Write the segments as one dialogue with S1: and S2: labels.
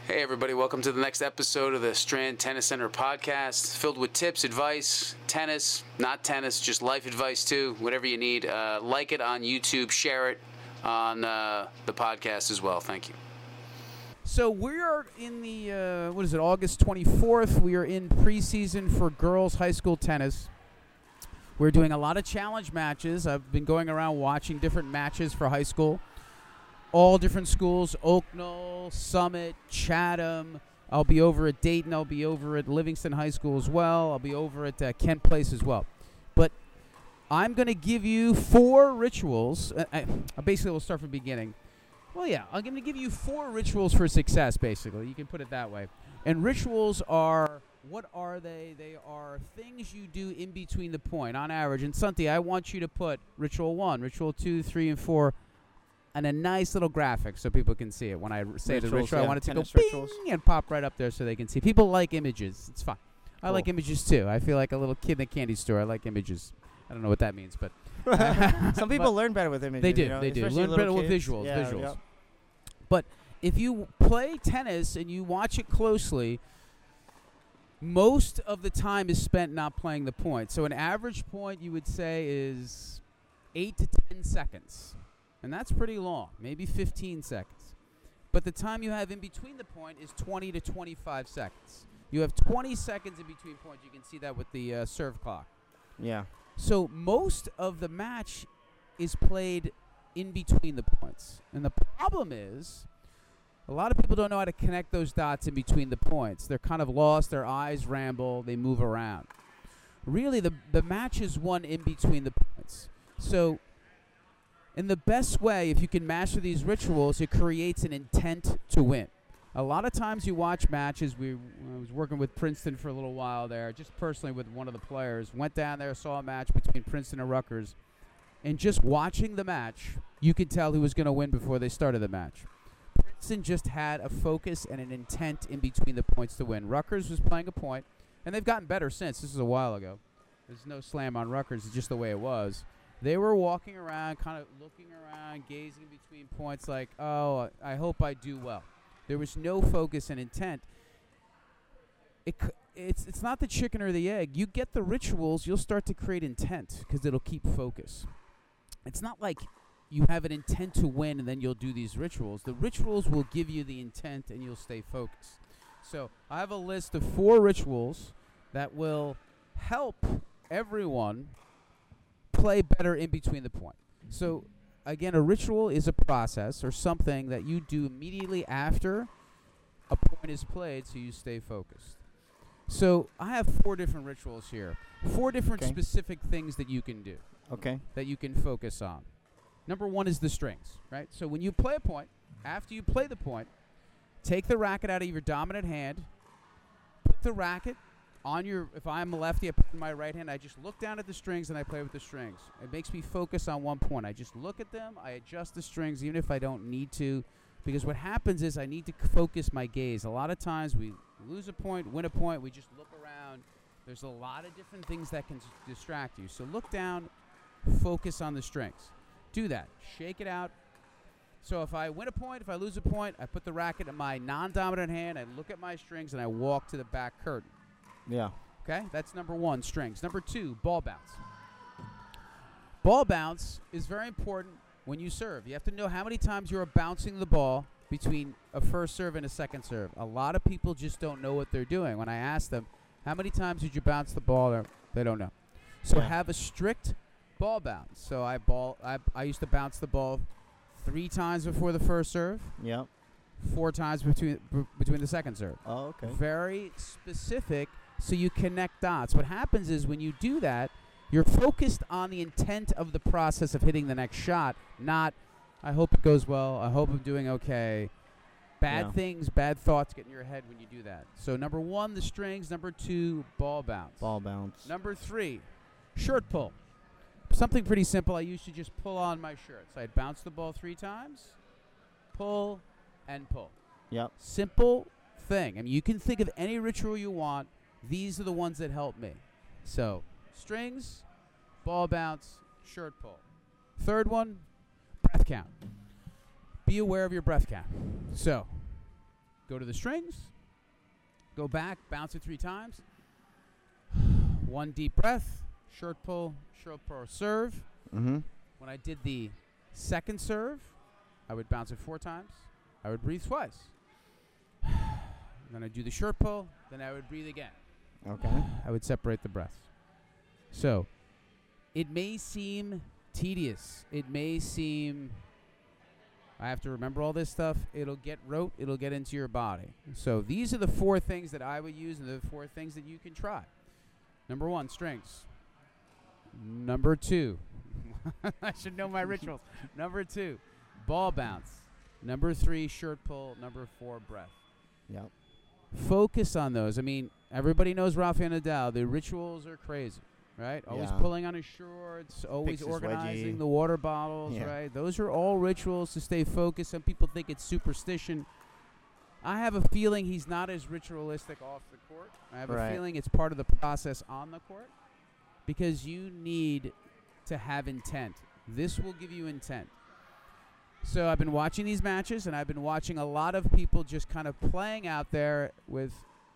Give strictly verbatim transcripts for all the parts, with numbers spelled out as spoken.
S1: Hey everybody, welcome to the next episode of the Strand Tennis Center podcast, filled with tips, advice, tennis, not tennis, just life advice too, whatever you need. Uh, like it on YouTube, share it on uh, the podcast as well. Thank you.
S2: So we are in the, uh, what is it, August twenty-fourth. We are in preseason for girls high school tennis. We're doing a lot of challenge matches. I've been going around watching different matches for high school. All different schools, Oak Knoll, Summit, Chatham. I'll be over at Dayton. I'll be over at Livingston High School as well. I'll be over at uh, Kent Place as well. But I'm going to give you four rituals. Uh, I, I basically will start from the beginning. Well, yeah, I'm going to give you four rituals for success, basically. You can put it that way. And rituals are, what are they? They are things you do in between the point, on average. And, Santi, I want you to put ritual one, ritual two, three, and four and a nice little graphic so people can see it. When I say the ritual,
S3: yeah,
S2: I want it to go
S3: rituals.
S2: bing and pop right up there so they can see. People like images. It's fine. I
S3: Cool.
S2: like images, too. I feel like a little kid in a candy store. I like images. I don't know what that means, but
S3: Some people
S2: but
S3: learn better with images.
S2: they do.
S3: You know,
S2: they do.
S3: especially
S2: Learn
S3: little
S2: better with
S3: kids.
S2: visuals.
S3: Yeah,
S2: visuals.
S3: yep.
S2: But if you play tennis and you watch it closely, most of the time is spent not playing the point. So an average point, you would say, is eight to ten seconds. And that's pretty long, maybe fifteen seconds. But the time you have in between the point is twenty to twenty-five seconds. You have twenty seconds in between points. You can see that with the uh, serve clock.
S3: Yeah.
S2: So most of the match is played in between the points. And the problem is a lot of people don't know how to connect those dots in between the points. They're kind of lost. Their eyes ramble. They move around. Really, the, the match is won in between the points. So in the best way, if you can master these rituals, it creates an intent to win. A lot of times you watch matches. We I was working with Princeton for a little while there, just personally with one of the players. Went down there, saw a match between Princeton and Rutgers. And just watching the match, you could tell who was going to win before they started the match. Princeton just had a focus and an intent in between the points to win. Rutgers was playing a point, and they've gotten better since. This is a while ago. There's no slam on Rutgers. It's just the way it was. They were walking around, kind of looking around, gazing between points like, oh, I hope I do well. There was no focus and intent. It c- it's it's not the chicken or the egg. You get the rituals, you'll start to create intent because it'll keep focus. It's not like you have an intent to win and then you'll do these rituals. The rituals will give you the intent and you'll stay focused. So I have a list of four rituals that will help everyone play better in between the point. So, again, a ritual is a process or something that you do immediately after a point is played so you stay focused. So, I have four different rituals here. Four different
S3: Okay.
S2: specific things that you can do,
S3: Okay.
S2: that you can focus on. Number one is the strings, right? So, when you play a point, after you play the point, take the racket out of your dominant hand, put the racket on your, if I'm a lefty, I put it in my right hand. I just look down at the strings and I play with the strings. It makes me focus on one point. I just look at them. I adjust the strings even if I don't need to, because what happens is I need to c- focus my gaze. A lot of times we lose a point, win a point, we just look around. There's a lot of different things that can s- distract you. So look down, focus on the strings. Do that. Shake it out. So if I win a point, if I lose a point, I put the racket in my non-dominant hand. I look at my strings and I walk to the back curtain.
S3: Yeah.
S2: Okay, that's number one, strings. Number two, ball bounce. Ball bounce is very important when you serve. You have to know how many times you're bouncing the ball between a first serve and a second serve. A lot of people just don't know what they're doing. When I ask them, how many times did you bounce the ball, They're- they don't know. So
S3: Yeah.
S2: have a strict ball bounce. So I ball. I, I used to bounce the ball three times before the first serve,
S3: Yep.
S2: four times between b- between the second serve.
S3: Oh, okay.
S2: Very specific, so you connect dots. What happens is when you do that, you're focused on the intent of the process of hitting the next shot, not, I hope it goes well, I hope I'm doing okay. Bad
S3: Yeah.
S2: things, bad thoughts get in your head when you do that. So number one, the strings. Number two, ball bounce.
S3: Ball bounce.
S2: Number three, shirt pull. Something pretty simple. I used to just pull on my shirts. I'd bounce the ball three times, pull, and pull.
S3: Yep.
S2: Simple thing. I mean, you can think of any ritual you want. These are the ones that help me. So, strings, ball bounce, shirt pull. Third one, breath count. Be aware of your breath count. So, go to the strings, go back, bounce it three times. One deep breath, shirt pull, shirt pull, serve.
S3: Mm-hmm.
S2: When I did the second serve, I would bounce it four times. I would breathe twice. Then I'd do the shirt pull. Then I would breathe again.
S3: Okay.
S2: I would separate the breaths. So, it may seem tedious. It may seem I have to remember all this stuff. It'll get rote. It'll get into your body. So these are the four things that I would use and the four things that you can try. Number one, strings. Number two, I should know my rituals. Number two, ball bounce. Number three, shirt pull. Number four, breath.
S3: Yep.
S2: Focus on those. I mean, everybody knows Rafael Nadal. The rituals are crazy, right? Always
S3: Yeah.
S2: pulling on his shorts, always
S3: Picks his
S2: organizing
S3: wedgie.
S2: the water bottles,
S3: Yeah.
S2: right? Those are all rituals to stay focused. Some people think it's superstition. I have a feeling he's not as ritualistic off the court. I have
S3: Right.
S2: a feeling it's part of the process on the court because you need to have intent. This will give you intent. So I've been watching these matches, and I've been watching a lot of people just kind of playing out there with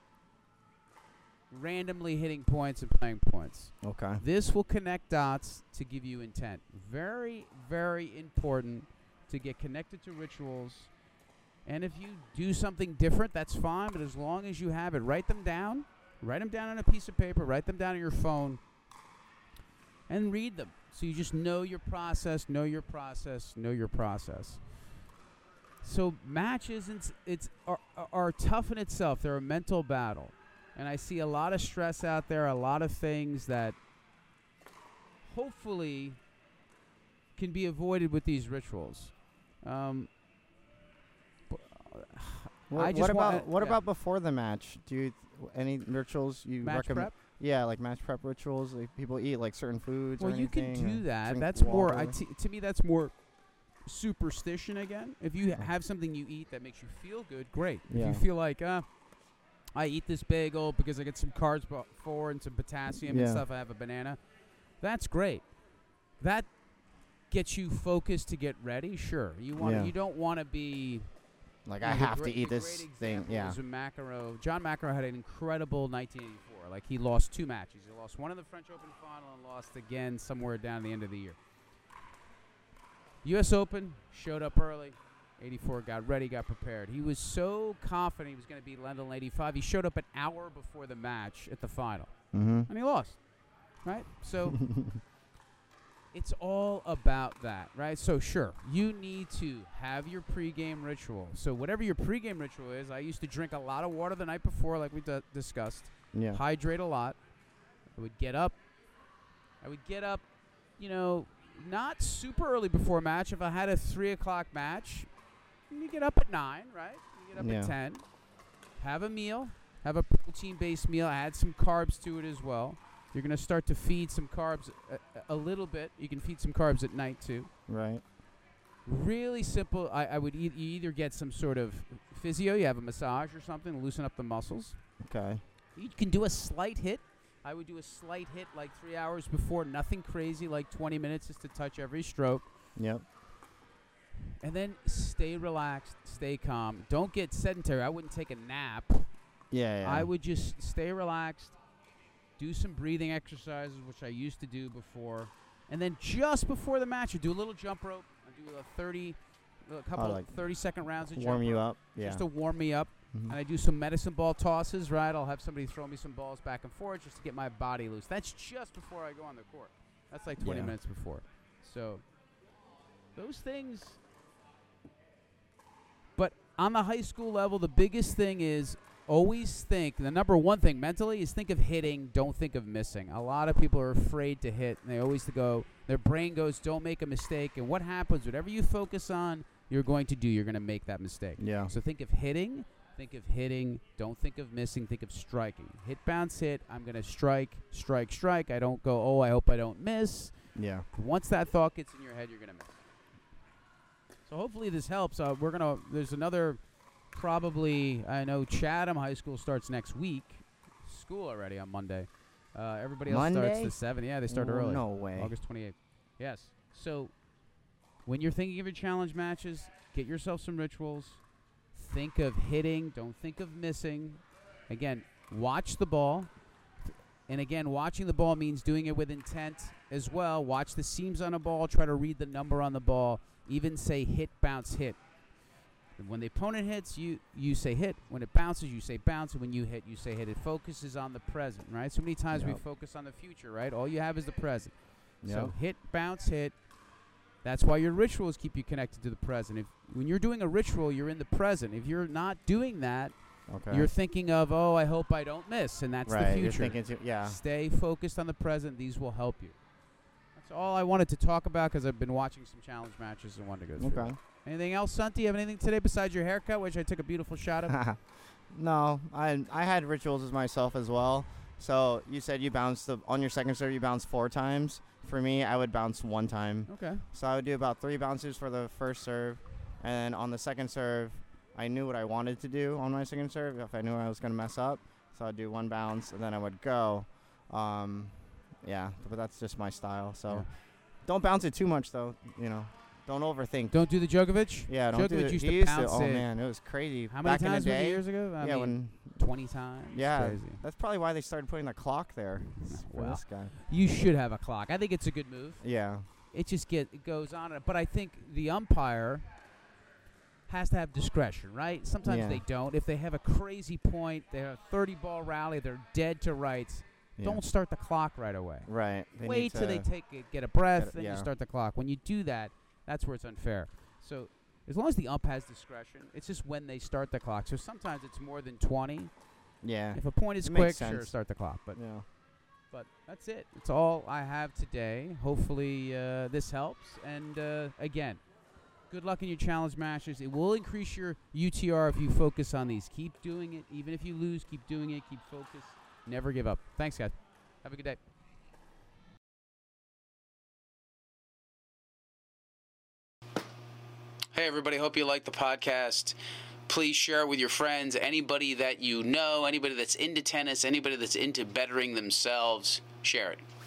S2: randomly hitting points and playing points.
S3: Okay.
S2: This will connect dots to give you intent. Very, very important to get connected to rituals. And if you do something different, that's fine, but as long as you have it, write them down. Write them down on a piece of paper. Write them down on your phone. And read them. So you just know your process, know your process, know your process. So matches it's, it's are, are tough in itself. They're a mental battle. And I see a lot of stress out there, a lot of things that hopefully can be avoided with these rituals. Um,
S3: What,
S2: I just
S3: what about
S2: wanna-
S3: what
S2: yeah.
S3: about before the match? Do you any rituals you
S2: match
S3: recommend?
S2: prep?
S3: Yeah, like match prep rituals. Like people eat like certain foods.
S2: Well,
S3: or
S2: you can
S3: anything,
S2: do
S3: or
S2: that.
S3: drink
S2: That's more. I
S3: water?
S2: t- to me, that's more superstition again. If you
S3: Okay.
S2: have something you eat that makes you feel good, great. If
S3: Yeah.
S2: you feel like, uh, I eat this bagel because I get some carbs before and some potassium and
S3: Yeah.
S2: stuff, I have a banana, that's great. That gets you focused to get ready. Sure, you want.
S3: Yeah.
S2: You don't want to be.
S3: Like
S2: you
S3: I
S2: know, the
S3: have to
S2: great-
S3: eat
S2: the
S3: this
S2: great
S3: thing.
S2: example
S3: Yeah.
S2: is when McEnroe, John McEnroe had an incredible nineteen eighty-four. Like he lost two matches. He lost one in the French Open final and lost again somewhere down the end of the year. U S Open, showed up early. eighty-four, got ready, got prepared. He was so confident he was going to beat Lendl in eighty-five. He showed up an hour before the match at the final,
S3: Mm-hmm.
S2: and he lost. Right? So it's all about that, right? So sure, you need to have your pregame ritual. So whatever your pregame ritual is, I used to drink a lot of water the night before, like we d- discussed.
S3: Yeah.
S2: Hydrate a lot. I would get up. I would get up, you know, not super early before a match. If I had a three o'clock match, you get up at nine, right? You get up
S3: Yeah.
S2: at ten. Have a meal. Have a protein-based meal. Add some carbs to it as well. You're going to start to feed some carbs a, a little bit. You can feed some carbs at night too.
S3: Right.
S2: Really simple. I, I would e- you either get some sort of physio. You have a massage or something to loosen up the muscles.
S3: Okay.
S2: You can do a slight hit. I would do a slight hit like three hours before. Nothing crazy, like twenty minutes just to touch every stroke.
S3: Yep.
S2: And then stay relaxed, stay calm. Don't get sedentary. I wouldn't take a nap.
S3: Yeah. Yeah.
S2: I would just stay relaxed, do some breathing exercises, which I used to do before. And then just before the match, you do a little jump rope. I do a thirty, a couple
S3: like
S2: thirty second rounds of
S3: warm
S2: jump
S3: you
S2: rope
S3: up. Yeah.
S2: just to warm me up.
S3: Mhm.
S2: And I do some medicine ball tosses, right? I'll have somebody throw me some balls back and forth just to get my body loose. That's just before I go on the court. That's like twenty
S3: Yeah.
S2: minutes before. So those things. But on the high school level, the biggest thing is always think, the number one thing mentally is think of hitting, don't think of missing. A lot of people are afraid to hit, and they always go, their brain goes, don't make a mistake. And what happens, whatever you focus on, you're going to do, you're going to make that mistake.
S3: Yeah.
S2: So think of hitting, think of hitting, don't think of missing, think of striking. Hit, bounce, hit, I'm going to strike, strike, strike. I don't go, oh, I hope I don't miss.
S3: Yeah.
S2: Once that thought gets in your head, you're going to miss. So hopefully this helps. Uh, we're going to, there's another, probably, I know Chatham High School starts next week. School already on Monday. Uh, everybody else starts
S3: Monday?
S2: the seventh. Yeah, they start
S3: Oh,
S2: early.
S3: No way.
S2: August twenty-eighth. Yes. So when you're thinking of your challenge matches, get yourself some rituals. think of hitting. Don't think of missing. Again, watch the ball. And again, watching the ball means doing it with intent as well. Watch the seams on a ball. Try to read the number on the ball. Even say hit, bounce, hit. When the opponent hits, you, you say hit. When it bounces, you say bounce. And when you hit, you say hit. It focuses on the present, right? So many times
S3: Yep.
S2: we focus on the future, right? All you have is the present.
S3: Yep.
S2: So hit, bounce, hit. That's why your rituals keep you connected to the present. If when you're doing a ritual, you're in the present. If you're not doing that,
S3: Okay.
S2: you're thinking of, oh, I hope I don't miss, and that's
S3: right.
S2: the future.
S3: You're thinking too, yeah.
S2: Stay focused on the present. These will help you. That's all I wanted to talk about because I've been watching some challenge matches and wanted to go through.
S3: Okay.
S2: it. Anything else, Santi? You have anything today besides your haircut, which I took a beautiful shot of?
S3: No, I I had rituals as myself as well. So you said you bounced the, on your second serve. You bounced four times. For me, I would bounce one time.
S2: Okay.
S3: So I would do about three bounces for the first serve, and on the second serve, I knew what I wanted to do on my second serve. If I knew I was going to mess up, so I'd do one bounce and then I would go. Um, yeah, but that's just my style. So
S2: Yeah.
S3: don't bounce it too much, though. You know, don't overthink.
S2: Don't do the Djokovic?
S3: Yeah, don't do
S2: Djokovic
S3: it.
S2: used
S3: He
S2: to
S3: used
S2: bounce
S3: to, oh
S2: it.
S3: man, it was crazy.
S2: How many
S3: Back
S2: times
S3: in the
S2: was it
S3: day,
S2: years ago? I
S3: yeah,
S2: mean,
S3: when
S2: twenty times.
S3: yeah,
S2: Crazy.
S3: that's probably why they started putting the clock there for
S2: Well.
S3: this guy.
S2: You should have a clock. I think it's a good move.
S3: Yeah,
S2: It just get it goes on, but I think the umpire has to have discretion, right? Sometimes
S3: Yeah.
S2: they don't. If they have a crazy point, they have a thirty ball rally, they're dead to rights.
S3: yeah.
S2: Don't start the clock right away.
S3: right. They
S2: Wait
S3: need
S2: till they
S3: to-
S2: take it, get a breath,
S3: get it-
S2: then
S3: yeah.
S2: you start the clock. When you do that, that's where it's unfair. So as long as the ump has discretion, it's just when they start the clock. So sometimes it's more than twenty.
S3: Yeah,
S2: If a point is
S3: It
S2: quick,
S3: makes
S2: sure,
S3: sense.
S2: start the clock. But
S3: yeah.
S2: But that's it. It's all I have today. Hopefully uh, this helps. And uh, again, good luck in your challenge matches. It will increase your U T R if you focus on these. Keep doing it. Even if you lose, keep doing it. Keep focused. Never give up. Thanks, guys. Have a good day.
S1: Hey, everybody. Hope you like the podcast. Please share it with your friends, anybody that you know, anybody that's into tennis, anybody that's into bettering themselves. Share it.